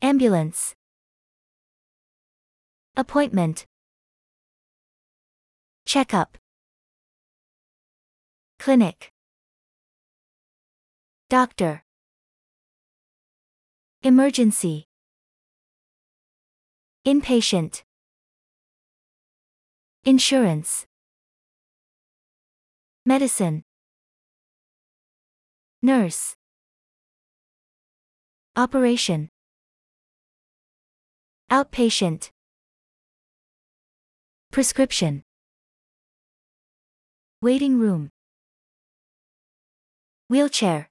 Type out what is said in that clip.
Ambulance. Appointment. Checkup. Clinic. Doctor. Emergency. Inpatient. Insurance. Medicine. Nurse. Operation. Outpatient. Prescription. Waiting room. Wheelchair.